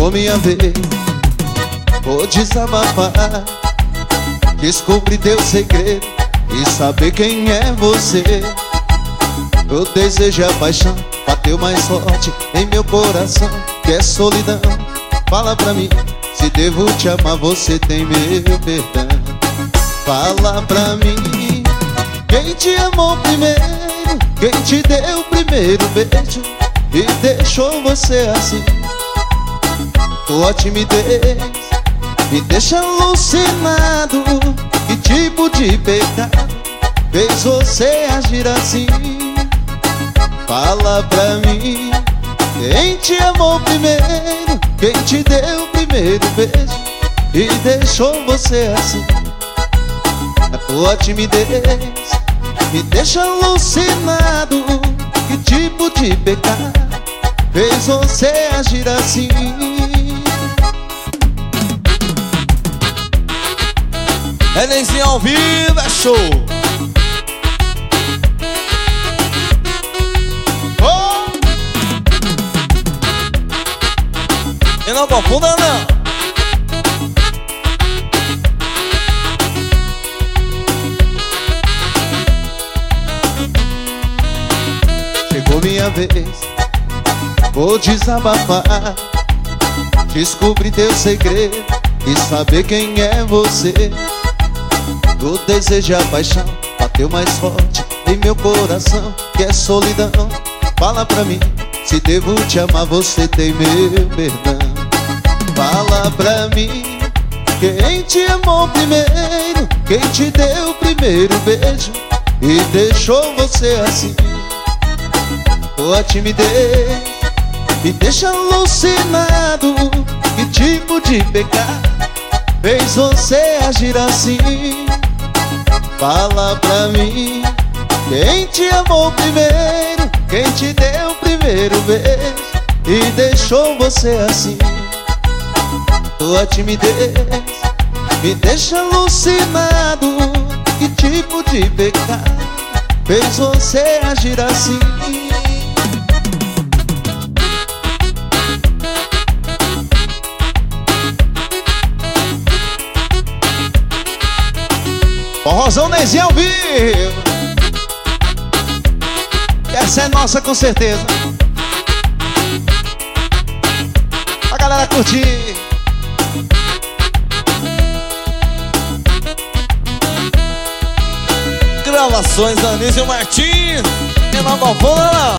Chegou minha vez, vou desabafar. Descobri teu segredo e saber quem é você. O desejo e a paixão bateu mais forte em meu coração, que é solidão. Fala pra mim, se devo te amar, você tem meu perdão. Fala pra mim, quem te amou primeiro, quem te deu o primeiro beijo e deixou você assim. Tua timidez me deixa alucinado. Que tipo de pecado fez você agir assim? Fala pra mim, quem te amou primeiro, quem te deu o primeiro beijo e deixou você assim. A tua timidez me deixa alucinado. Que tipo de pecado fez você agir assim? Elenzinho ao vivo, é show! Oh! E não confunda não! Chegou minha vez, vou desabafar. Descobri teu segredo e saber quem é você. O desejo e a paixão bateu mais forte em meu coração, que é solidão. Fala pra mim, se devo te amar, você tem meu perdão. Fala pra mim, quem te amou primeiro, quem te deu o primeiro beijo e deixou você assim. Tua timidez me deixa alucinado. Que tipo de pecado fez você agir assim? Fala pra mim, quem te amou primeiro, quem te deu o primeiro beijo e deixou você assim. Tua timidez me deixa alucinado. Que tipo de pecado fez você agir assim? Forrozão Nezinho ao vivo. Essa é nossa com certeza. A galera curtir. Gravações Anísio Martins. E não confunda não!